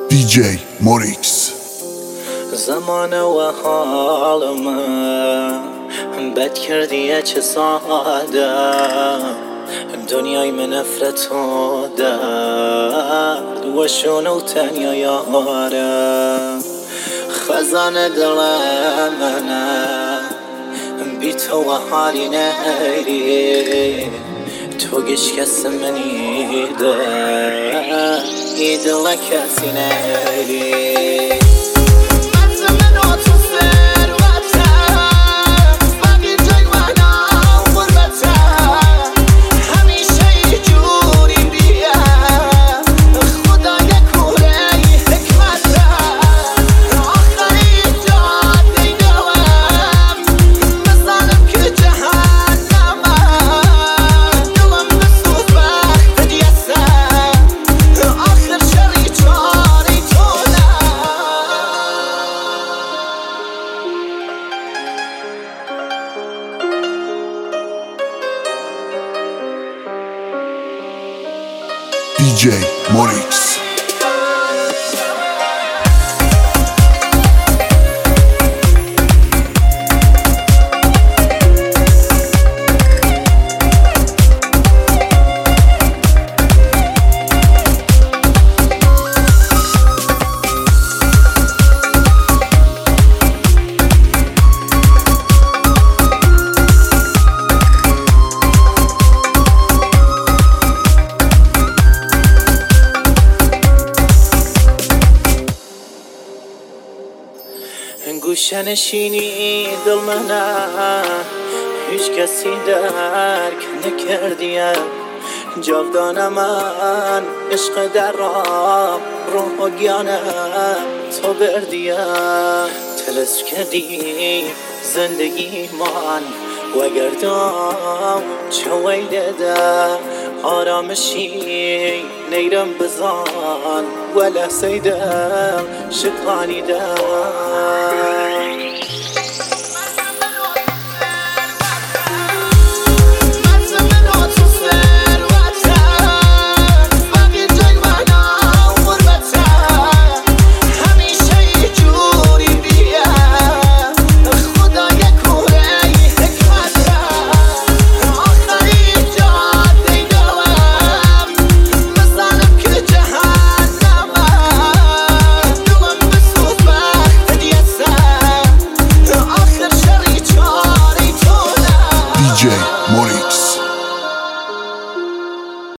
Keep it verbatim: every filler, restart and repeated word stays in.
دی جی موریکس. زمان و حال من بد کردیه چه ساده، دنیای من نفرت و درد و شونه و تنیا یاره. خزانه دل منه بی تو و حالی نیری، تو گیش کس منی ده ای دل کسی نیری. دی جی موریکس. گوشه نشینی دل منه هیچ کسی درک نکردیه، جاودانه من عشق در راه روح و گیانه تو بردیه. تلس کردی زندگی من و گردم چه ویده ده، آرامشی نیرم بزان و لحظه دل شقانی ده.